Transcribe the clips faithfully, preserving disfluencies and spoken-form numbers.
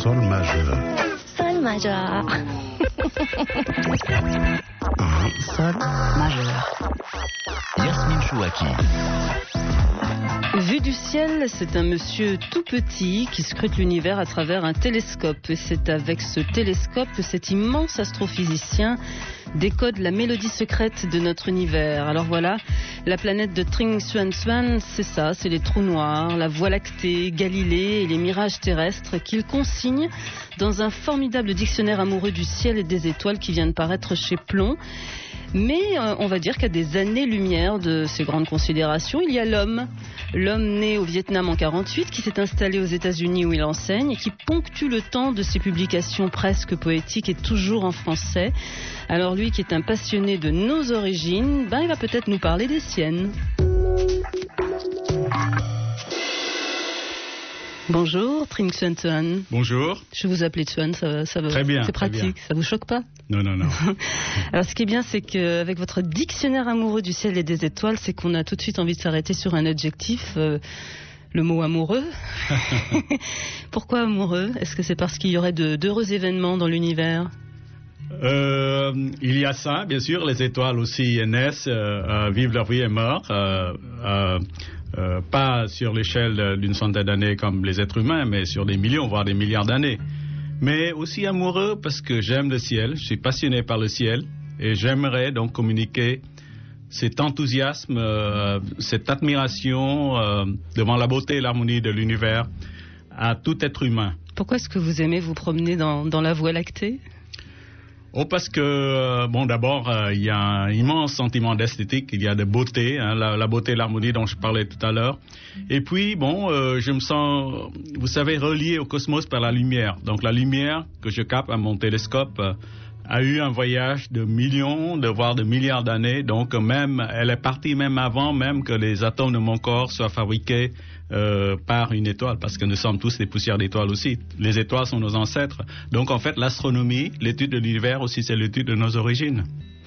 sol majeur. Sol majeur. Un sol majeur. Yasmine Chouaki. Vue du ciel, c'est un monsieur tout petit qui scrute l'univers à travers un télescope. Et c'est avec ce télescope que cet immense astrophysicien décode la mélodie secrète de notre univers. Alors voilà, la planète de Trinh Xuan Xuan, c'est ça, c'est les trous noirs, la Voie lactée, Galilée et les mirages terrestres qu'il consigne dans un formidable dictionnaire amoureux du ciel et des étoiles qui vient de paraître chez Plomb. Mais euh, on va dire qu'à des années-lumière de ces grandes considérations, il y a l'homme. L'homme né au Vietnam en quarante-huit, qui s'est installé aux États-Unis où il enseigne et qui ponctue le temps de ses publications presque poétiques et toujours en français. Alors lui qui est un passionné de nos origines, ben il va peut-être nous parler des siennes. Bonjour, Trinh Xuan Xuan. Bonjour. Je vais vous appeler Xuan, ça, ça va. Très bien. C'est pratique, très bien. Ça vous choque pas? Non, non, non. Alors ce qui est bien, c'est qu'avec votre dictionnaire amoureux du ciel et des étoiles, c'est qu'on a tout de suite envie de s'arrêter sur un adjectif, euh, le mot amoureux. Pourquoi amoureux? Est-ce que c'est parce qu'il y aurait de, d'heureux événements dans l'univers? Euh, il y a ça, bien sûr. Les étoiles aussi naissent, euh, vivent leur vie et meurent. Euh, euh, euh, pas sur l'échelle d'une centaine d'années comme les êtres humains, mais sur des millions, voire des milliards d'années. Mais aussi amoureux parce que j'aime le ciel, je suis passionné par le ciel et j'aimerais donc communiquer cet enthousiasme, euh, cette admiration euh, devant la beauté et l'harmonie de l'univers à tout être humain. Pourquoi est-ce que vous aimez vous promener dans, dans la Voie lactée? Oh, parce que, euh, bon, d'abord, euh, il y a un immense sentiment d'esthétique, il y a de beauté, hein, la, la beauté et l'harmonie dont je parlais tout à l'heure. Et puis, bon, euh, je me sens, vous savez, relié au cosmos par la lumière. Donc, la lumière que je capte à mon télescope euh, a eu un voyage de millions, de voire de milliards d'années. Donc, même, elle est partie même avant même que les atomes de mon corps soient fabriqués Euh, par une étoile, parce que nous sommes tous des poussières d'étoiles aussi. Les étoiles sont nos ancêtres. Donc en fait, l'astronomie, l'étude de l'univers aussi, c'est l'étude de nos origines.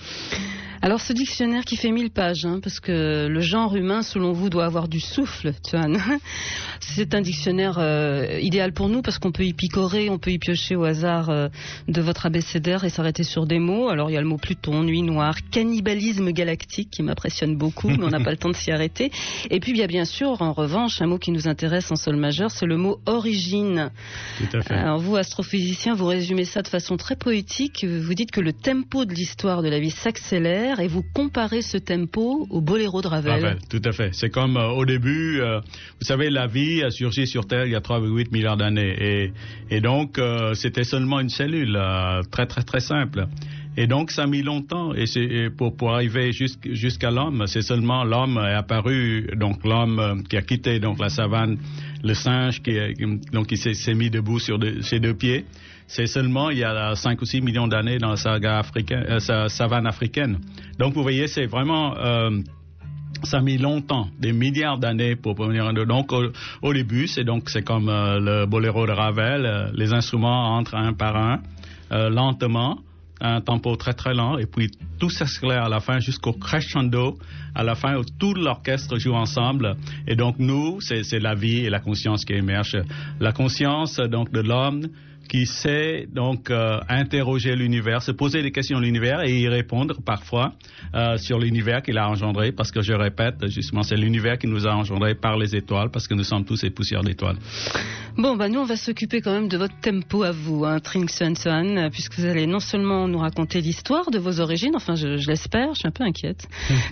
Alors ce dictionnaire qui fait mille pages, hein, parce que le genre humain, selon vous, doit avoir du souffle, Xuan. C'est un dictionnaire euh, idéal pour nous parce qu'on peut y picorer, on peut y piocher au hasard euh, de votre abécédaire et s'arrêter sur des mots. Alors il y a le mot Pluton, nuit noire, cannibalisme galactique qui m'impressionne beaucoup, mais on n'a pas le temps de s'y arrêter. Et puis il y a bien sûr, en revanche, un mot qui nous intéresse en sol majeur, c'est le mot origine. Tout à fait. Alors vous, astrophysicien, vous résumez ça de façon très poétique. Vous dites que le tempo de l'histoire de la vie s'accélère et vous comparez ce tempo au boléro de Ravel. Ravel, tout à fait. C'est comme euh, au début, euh, vous savez, la vie a surgi sur Terre il y a trois virgule huit milliards d'années. Et, et donc, euh, c'était seulement une cellule, euh, très, très, très simple. Et donc, ça a mis longtemps. Et, c'est, et pour, pour arriver jusqu', jusqu'à l'homme, c'est seulement l'homme est apparu, donc l'homme euh, qui a quitté donc, la savane, le singe qui, donc, qui s'est, s'est mis debout sur deux, ses deux pieds. C'est seulement il y a cinq ou six millions d'années dans la saga africaine, euh, sa savane africaine. Donc, vous voyez, c'est vraiment... Euh, ça a mis longtemps, des milliards d'années pour venir. Donc, au, au début, c'est donc c'est comme euh, le boléro de Ravel. Euh, les instruments entrent un par un, euh, lentement, un tempo très très lent, et puis tout s'accélère à la fin jusqu'au crescendo, à la fin où tout l'orchestre joue ensemble. Et donc, nous, c'est, c'est la vie et la conscience qui émergent. La conscience donc de l'homme qui sait donc euh, interroger l'univers, se poser des questions à l'univers et y répondre parfois euh, sur l'univers qu'il a engendré, parce que je répète, justement, c'est l'univers qui nous a engendré par les étoiles, parce que nous sommes tous des poussières d'étoiles. Bon, bah nous, on va s'occuper quand même de votre tempo à vous, hein, Trinh Xuan Xuan, puisque vous allez non seulement nous raconter l'histoire de vos origines, enfin, je, je l'espère, je suis un peu inquiète.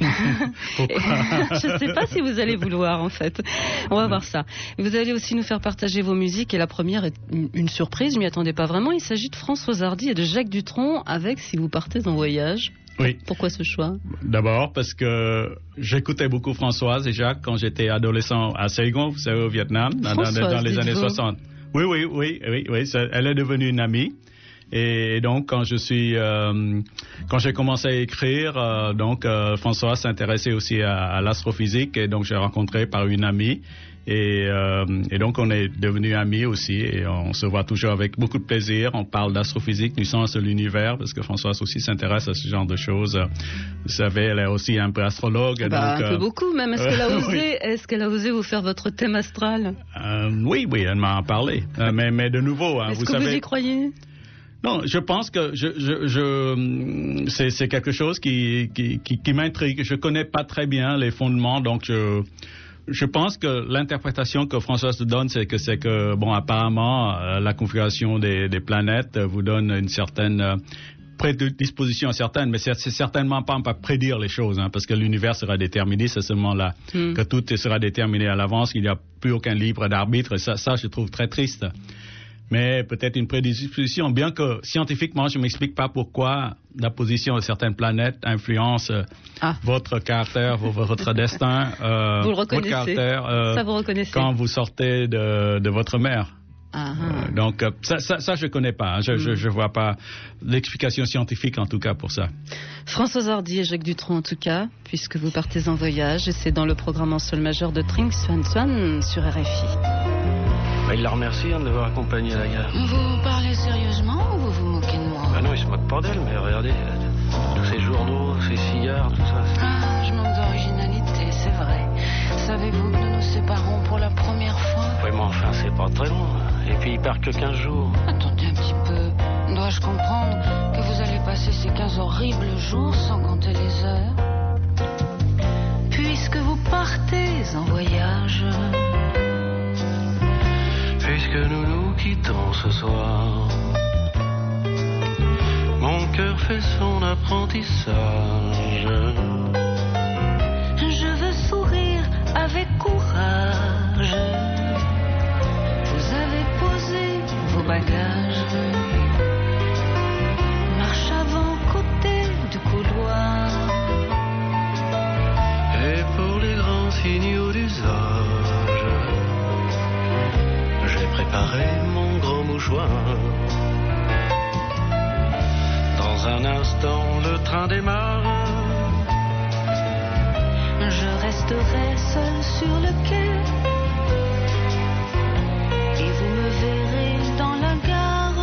Je ne sais pas si vous allez vouloir, en fait. On va voir ça. Vous allez aussi nous faire partager vos musiques, et la première est une, une surprise, je m'y attendais pas vraiment. Il s'agit de Françoise Hardy et de Jacques Dutronc avec Si vous partez en voyage. Oui. Pourquoi ce choix? D'abord parce que j'écoutais beaucoup Françoise et Jacques quand j'étais adolescent à Saigon, vous savez, au Vietnam, dans, dans les années soixante. Oui, oui, oui, oui, oui. Elle est devenue une amie. Et donc, quand je suis, euh, quand j'ai commencé à écrire, euh, donc euh, François s'intéressait aussi à, à l'astrophysique, et donc j'ai rencontré par une amie. Et, euh, et donc, on est devenus amis aussi, et on se voit toujours avec beaucoup de plaisir. On parle d'astrophysique, du sens de l'univers, parce que Françoise aussi s'intéresse à ce genre de choses. Vous savez, elle est aussi un peu astrologue. Bah, donc, un peu euh, beaucoup, même. Est-ce qu'elle a osé, oui. est-ce qu'elle a osé vous faire votre thème astral? euh, Oui, oui, elle m'a en parlé. Euh, mais, mais de nouveau, hein, est-ce vous que savez... vous y croyez? Non, je pense que je, je, je, c'est, c'est quelque chose qui, qui, qui, qui m'intrigue. Je connais pas très bien les fondements, donc je... Je pense que l'interprétation que Françoise donne, c'est que c'est que bon, apparemment, euh, la configuration des, des planètes vous donne une certaine euh, prédisposition certaine, mais c'est, c'est certainement pas pas prédire les choses, hein, parce que l'univers sera déterminé, c'est seulement là mm. que tout sera déterminé à l'avance, qu'il n'y a plus aucun libre d'arbitre. Et ça, ça, je trouve très triste. Mais peut-être une prédisposition, bien que scientifiquement, je ne m'explique pas pourquoi la position de certaines planètes influence ah. votre caractère, votre destin, euh, vous le reconnaissez. votre caractère, euh, ça vous reconnaissez. Quand vous sortez de, de votre mère. Ah. Euh, donc ça, ça, ça je ne connais pas, hein. je ne mm. vois pas l'explication scientifique en tout cas pour ça. Françoise Hardy et Jacques Dutronc en tout cas, puisque vous partez en voyage, et c'est dans le programme en sol majeur de Tring Swan Swan sur R F I. Bah, il la remercie hein, de l'avoir accompagné à la gare. Vous parlez sérieusement ou vous vous moquez de moi? Bah non, il se moque pas d'elle, mais regardez, tous ces journaux, ces cigares, tout ça. C'est... Ah, je manque d'originalité, c'est vrai. Savez-vous que nous nous séparons pour la première fois? Oui, mais enfin, c'est pas très long. Et puis, il part que quinze jours. Attendez un petit peu. Dois-je comprendre que vous allez passer ces quinze horribles jours sans compter les heures? Puisque vous partez en voyage... Puisque nous nous quittons ce soir, mon cœur fait son apprentissage. Je veux sourire avec courage. Vous avez posé vos bagages. Marche avant côté du couloir. Et pour les grands signaux d'usage, préparer mon grand mouchoir. Dans un instant, le train démarre. Je resterai seul sur le quai. Et vous me verrez dans la gare.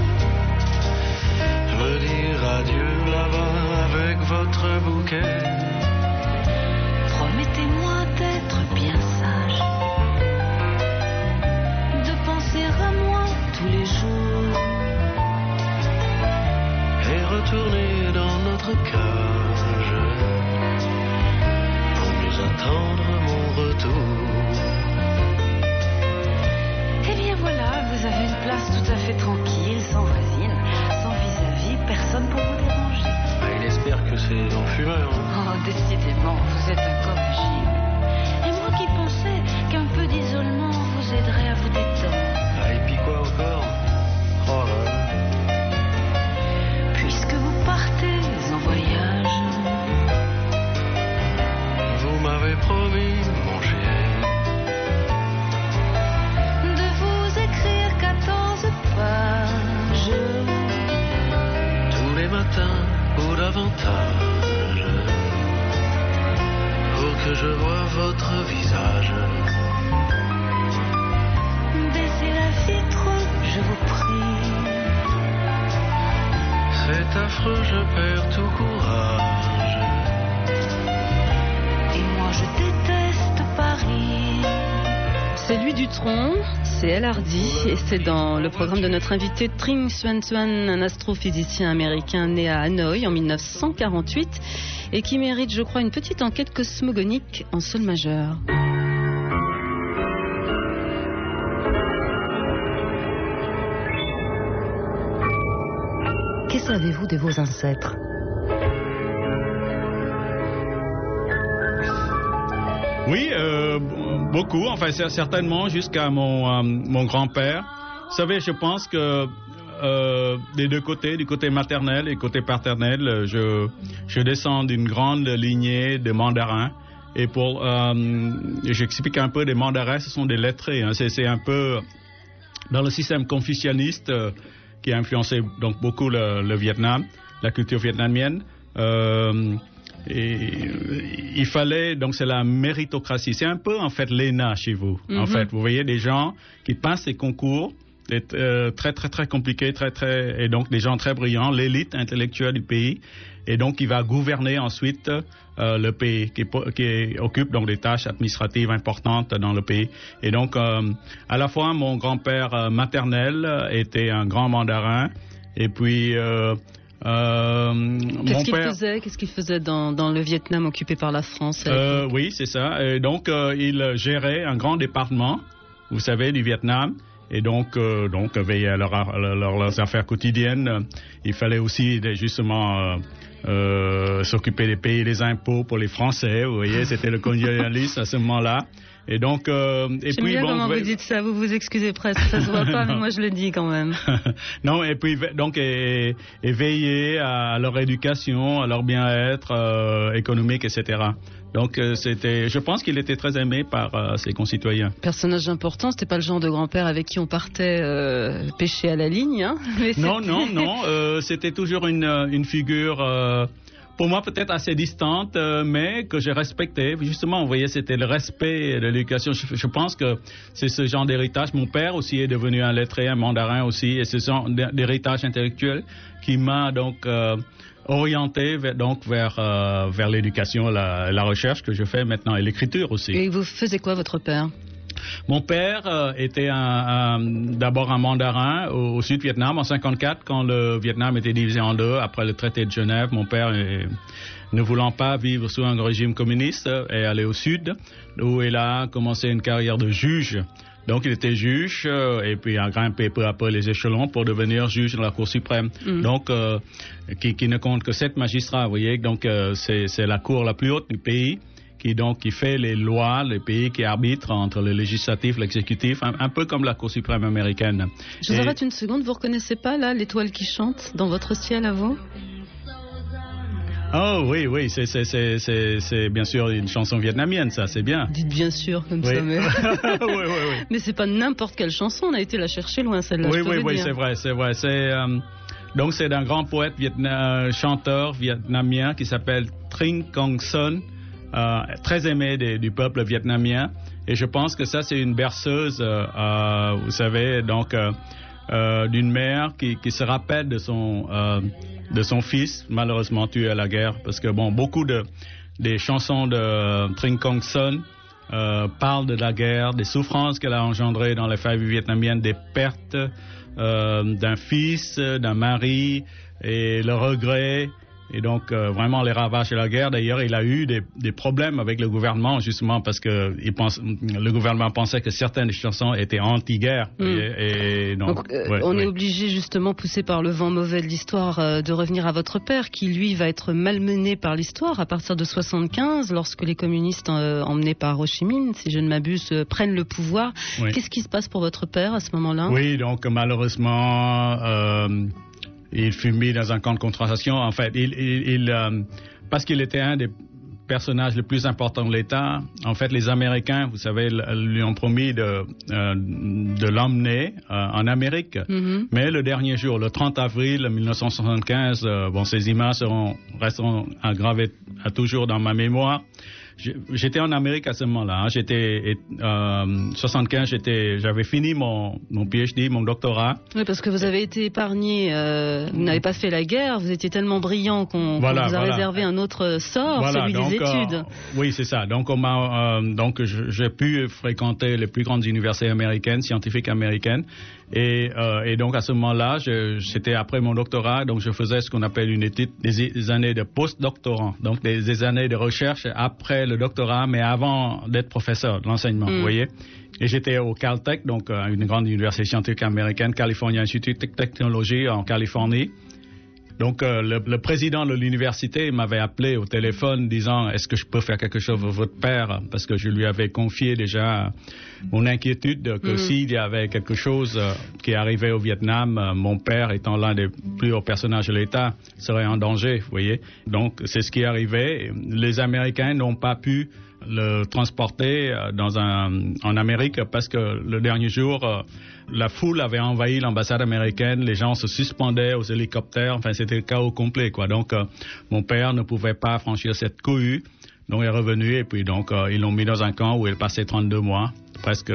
Me dire adieu là-bas avec votre bouquet. Promettez-moi d'être bien sage. À moi tous les jours et retourner dans notre cage pour mieux attendre mon retour. Eh bien voilà, vous avez une place tout à fait tranquille, sans voisine, sans vis-à-vis, personne pour vous déranger. Ah, il espère que c'est en fumeur. Oh, décidément, vous êtes incorrigible. Et moi qui pensais qu'un peu d'isolement vous aiderait à vous détendre. Et puis quoi encore? Oh là là. Puisque vous partez en voyage, vous m'avez promis, mon chéri, de vous écrire quatorze pages tous les matins ou davantage, pour que je voie votre visage. Je vous prie. C'est affreux, je perds tout courage. Et moi je déteste Paris. C'est lui Dutronc, c'est elle Hardy, et c'est dans le programme de notre invité Tring Swan Swan, un astrophysicien américain né à Hanoï en mille neuf cent quarante-huit et qui mérite, je crois, une petite enquête cosmogonique en sol majeur. Que savez-vous de vos ancêtres? Oui, euh, beaucoup, enfin certainement jusqu'à mon, euh, mon grand-père. Vous savez, je pense que euh, des deux côtés, du côté maternel et du côté paternel, je, je descends d'une grande lignée de mandarins. Et pour, euh, j'explique un peu, des mandarins, ce sont des lettrés. Hein, c'est, c'est un peu, dans le système confucianiste, euh, qui a influencé donc beaucoup le, le Vietnam, la culture vietnamienne. Euh, et il fallait, donc c'est la méritocratie. C'est un peu en fait l'E N A chez vous. Mm-hmm. En fait, vous voyez des gens qui passent les concours, c'est euh, très très très compliqué, très très, et donc des gens très brillants, l'élite intellectuelle du pays, et donc il va gouverner ensuite euh, le pays, qui, qui occupe donc des tâches administratives importantes dans le pays. Et donc euh, à la fois mon grand-père euh, maternel était un grand mandarin, et puis euh, Euh, Qu'est-ce qu'il père... faisait Qu'est-ce qu'il faisait dans, dans le Vietnam occupé par la France? euh, Oui, c'est ça. Et donc, euh, il gérait un grand département, vous savez, du Vietnam. Et donc, euh, donc veiller à leur, leur, leurs affaires quotidiennes. Il fallait aussi, justement, euh, euh, s'occuper des pays, des impôts pour les Français. Vous voyez, c'était le colonialisme à ce moment-là. Et donc, euh, et J'aime puis bien bon, comment vous, vous dites ça, vous vous excusez presque, ça se voit pas, mais moi je le dis quand même. Non, et puis donc et, et veiller à leur éducation, à leur bien-être euh, économique, et cetera. Donc euh, c'était, je pense qu'il était très aimé par euh, ses concitoyens. Personnage important, c'était pas le genre de grand-père avec qui on partait euh, pêcher à la ligne, hein, mais Non, non, non, euh, c'était toujours une une figure. Euh, Pour moi, peut-être assez distante, euh, mais que j'ai respecté. Justement, vous voyez, c'était le respect de l'éducation. Je, je pense que c'est ce genre d'héritage. Mon père aussi est devenu un lettré, un mandarin aussi, et ce genre d'héritage intellectuel qui m'a donc euh, orienté vers, donc vers euh, vers l'éducation, la, la recherche que je fais maintenant, et l'écriture aussi. Et vous faisiez quoi, votre père? Mon père euh, était un, un, d'abord un mandarin au, au Sud-Vietnam en cinquante-quatre, quand le Vietnam était divisé en deux après le traité de Genève. Mon père, est, ne voulant pas vivre sous un régime communiste, est allé au Sud, où il a commencé une carrière de juge. Donc il était juge euh, et puis a grimpé peu à peu les échelons pour devenir juge de la Cour suprême. Mmh. Donc euh, qui, qui ne compte que sept magistrats, vous voyez. Donc euh, c'est, c'est la cour la plus haute du pays, qui donc qui fait les lois, les pays qui arbitrent entre le législatif, l'exécutif, un, un peu comme la Cour suprême américaine. Je vous et... arrête une seconde, vous reconnaissez pas là l'étoile qui chante dans votre ciel à vous? Oh oui, oui, c'est, c'est, c'est, c'est, c'est bien sûr une chanson vietnamienne, ça, c'est bien. Dites bien sûr comme oui. ça, mais... oui, oui, oui. Mais c'est pas n'importe quelle chanson, on a été la chercher loin, celle-là. Oui, je peux oui, vous oui, dire. c'est vrai, c'est vrai. C'est, euh, donc c'est d'un grand poète, vietna... chanteur vietnamien qui s'appelle Trinh Quang Son. Euh, très aimé des, du peuple vietnamien, et je pense que ça c'est une berceuse, euh, euh, vous savez, donc euh, euh, d'une mère qui, qui se rappelle de son euh, de son fils malheureusement tué à la guerre, parce que bon, beaucoup de des chansons de Trinh Quang Son euh, parlent de la guerre, des souffrances qu'elle a engendrées dans les familles vietnamiennes, des pertes euh, d'un fils, d'un mari, et le regret. Et donc, euh, vraiment, les ravages de la guerre. D'ailleurs, il a eu des, des problèmes avec le gouvernement, justement, parce que il pense, le gouvernement pensait que certaines chansons étaient anti-guerre. Mm. Et, et donc, donc euh, ouais, on ouais. est obligé, justement, poussé par le vent mauvais de l'histoire, euh, de revenir à votre père, qui, lui, va être malmené par l'histoire à partir de soixante-quinze, lorsque les communistes, euh, emmenés par Ho Chi Minh, si je ne m'abuse, euh, prennent le pouvoir. Oui. Qu'est-ce qui se passe pour votre père à ce moment-là? Oui, donc, malheureusement... Euh, il fut mis dans un camp de concentration. En fait, il, il, il euh, parce qu'il était un des personnages les plus importants de l'État. En fait, les Américains, vous savez, lui ont promis de, euh, de l'emmener euh, en Amérique. Mm-hmm. Mais le dernier jour, le trente avril mille neuf cent soixante-quinze, euh, bon, ces images seront, resteront gravées à toujours dans ma mémoire. J'étais en Amérique à ce moment-là. Hein. J'étais euh, soixante-quinze. J'étais, j'avais fini mon mon P H D, mon doctorat. Oui, parce que vous avez été épargné. Euh, vous n'avez pas fait la guerre. Vous étiez tellement brillant qu'on, voilà, qu'on vous a voilà. réservé un autre sort, voilà, celui donc, des études. Euh, oui, c'est ça. Donc on m'a euh, donc j'ai pu fréquenter les plus grandes universités américaines, scientifiques américaines. Et, euh, et donc à ce moment-là, je, c'était après mon doctorat, donc je faisais ce qu'on appelle une étude des, des années de post-doctorant, donc des, des années de recherche après le doctorat, mais avant d'être professeur de l'enseignement, mm. vous voyez. Et j'étais au Caltech, donc euh, une grande université scientifique américaine, California Institute of Technology en Californie. Donc euh, le, le président de l'université m'avait appelé au téléphone disant « Est-ce que je peux faire quelque chose pour votre père ?» Parce que je lui avais confié déjà mon inquiétude que mmh. s'il y avait quelque chose euh, qui arrivait au Vietnam, euh, mon père étant l'un des plus hauts personnages de l'État, serait en danger, vous voyez. Donc c'est ce qui est arrivé. Les Américains n'ont pas pu le transporter dans un, en Amérique parce que le dernier jour, la foule avait envahi l'ambassade américaine, les gens se suspendaient aux hélicoptères, enfin c'était le chaos complet, quoi. Donc mon père ne pouvait pas franchir cette cohue, donc il est revenu et puis donc ils l'ont mis dans un camp où il passait trente-deux mois, presque,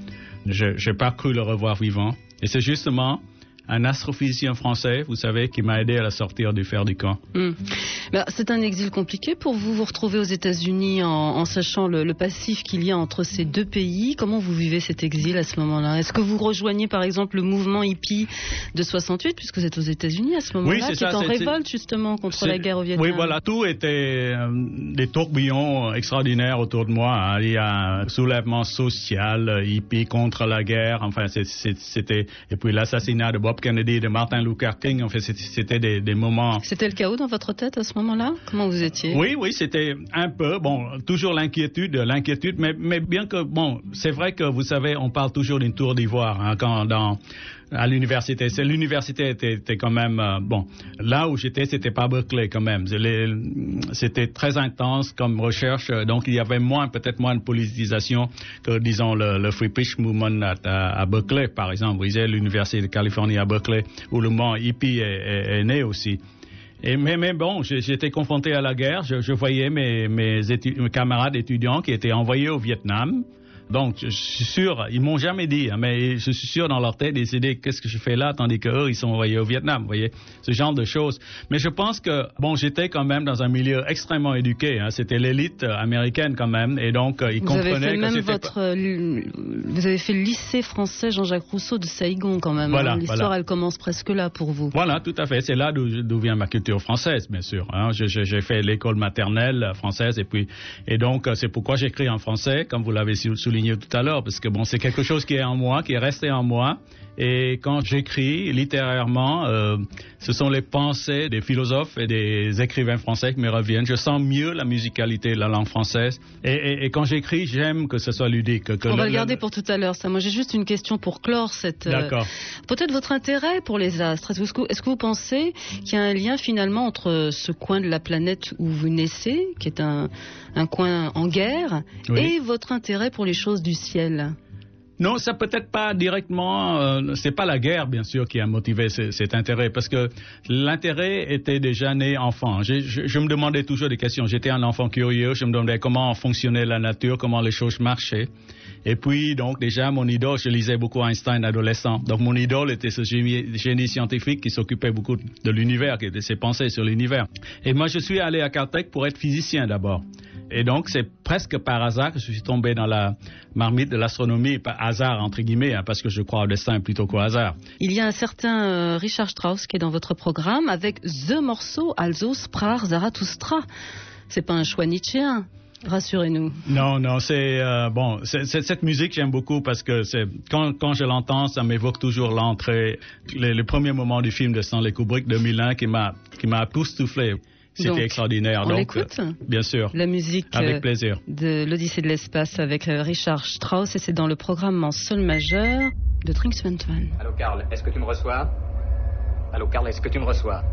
je n'ai pas cru le revoir vivant. Et c'est justement un astrophysicien français, vous savez, qui m'a aidé à la sortir du fer du camp. Mmh. Ben, c'est un exil compliqué pour vous, vous retrouver aux États-Unis en, en sachant le, le passif qu'il y a entre ces deux pays. Comment vous vivez cet exil à ce moment-là? Est-ce que vous rejoignez par exemple le mouvement hippie de soixante-huit, puisque vous êtes aux États-Unis à ce moment-là, oui, qui ça, est en c'est, révolte justement contre la guerre au Vietnam? Oui, voilà, tout était euh, des tourbillons extraordinaires autour de moi. Hein. Il y a un soulèvement social, hippie contre la guerre, enfin c'est, c'est, c'était... Et puis l'assassinat de Bob Kennedy, de Martin Luther King, en fait, c'était des, des moments... C'était le chaos dans votre tête à ce moment-là? Comment vous étiez? Oui, oui, c'était un peu, bon, toujours l'inquiétude, l'inquiétude, mais, mais bien que, bon, c'est vrai que, vous savez, on parle toujours d'une tour d'ivoire, hein, quand dans... à l'université. C'est, l'université était, était quand même... Euh, bon, là où j'étais, c'était pas Berkeley quand même. Les, c'était très intense comme recherche, donc il y avait moins, peut-être moins de politisation que, disons, le, le Free Speech Movement à, à, à Berkeley, par exemple. Vous disiez l'Université de Californie à Berkeley, où le mouvement hippie est, est, est né aussi. Et, mais, mais bon, j'étais confronté à la guerre. Je, je voyais mes, mes, étu- mes camarades étudiants qui étaient envoyés au Vietnam. Donc, je suis sûr, ils m'ont jamais dit, hein, mais je suis sûr dans leur tête, ils se disent qu'est-ce que je fais là, tandis qu'eux, ils sont envoyés au Vietnam, vous voyez, ce genre de choses. Mais je pense que, bon, j'étais quand même dans un milieu extrêmement éduqué, hein, c'était l'élite américaine quand même, et donc euh, ils vous comprenaient avez fait que même c'était votre, pas... euh, vous avez fait le lycée français Jean-Jacques Rousseau de Saïgon quand même. Voilà, hein. L'histoire, voilà. Elle commence presque là pour vous. Voilà, tout à fait. C'est là d'où, d'où vient ma culture française, bien sûr. Hein. Je, je, j'ai fait l'école maternelle française, et puis, et donc c'est pourquoi j'écris en français, comme vous l'avez souligné tout à l'heure, parce que bon, c'est quelque chose qui est en moi, qui est resté en moi. Et quand j'écris littérairement, euh, ce sont les pensées des philosophes et des écrivains français qui me reviennent. Je sens mieux la musicalité de la langue française. Et, et, et quand j'écris, j'aime que ce soit ludique. Que On le, va le garder le... pour tout à l'heure, ça. Moi, j'ai juste une question pour clore cette... D'accord. Euh, peut-être votre intérêt pour les astres. Est-ce que, est-ce que vous pensez qu'il y a un lien finalement entre ce coin de la planète où vous naissez, qui est un, un coin en guerre, oui, et votre intérêt pour les choses du ciel? Non, ça peut-être pas directement. Euh, c'est pas la guerre, bien sûr, qui a motivé ce, cet intérêt, parce que l'intérêt était déjà né enfant. Je, je, je me demandais toujours des questions. J'étais un enfant curieux. Je me demandais comment fonctionnait la nature, comment les choses marchaient. Et puis, donc, déjà, mon idole, je lisais beaucoup Einstein adolescent. Donc, mon idole était ce génie, génie scientifique qui s'occupait beaucoup de l'univers, qui était ses pensées sur l'univers. Et moi, je suis allé à Caltech pour être physicien d'abord. Et donc, c'est presque par hasard que je suis tombé dans la marmite de l'astronomie, par hasard entre guillemets, hein, parce que je crois au destin plutôt qu'au hasard. Il y a un certain euh, Richard Strauss qui est dans votre programme avec The morceau Also sprach Zarathustra. C'est pas un choix nietzschéen, rassurez-nous. Non, non, c'est euh, bon, c'est, c'est, cette musique j'aime beaucoup parce que c'est quand quand je l'entends, ça m'évoque toujours l'entrée, les, les premiers moments du film de Stanley Kubrick deux mille un qui m'a qui m'a époustouflé. C'était donc extraordinaire. On donc, l'écoute euh, bien sûr. La musique avec plaisir. de l'Odyssée de l'espace avec Richard Strauss, et c'est dans le programme en sol majeur de Trix Van Van. Allô Karl, est-ce que tu me reçois? Allô Karl, est-ce que tu me reçois?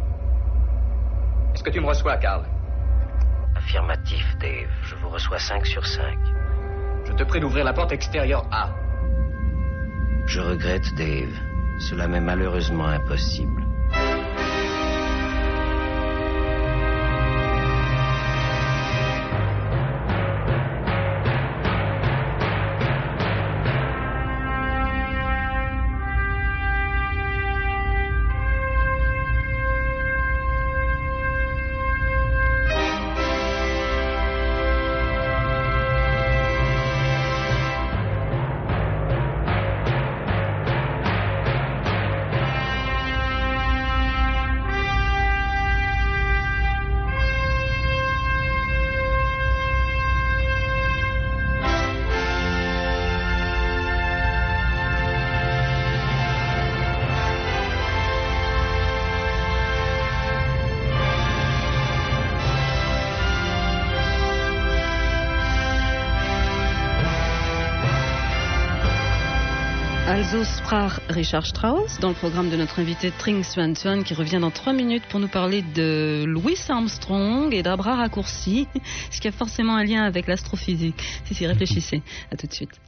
Est-ce que tu me reçois, Karl? Affirmatif, Dave. Je vous reçois cinq sur cinq. Je te prie d'ouvrir la porte extérieure A. Je regrette, Dave. Cela m'est malheureusement impossible. Also sprach Richard Strauss dans le programme de notre invité Trinh Xuan Xuan qui revient dans trois minutes pour nous parler de Louis Armstrong et d'Abra Raccourci, ce qui a forcément un lien avec l'astrophysique. Si, si, réfléchissez. À tout de suite.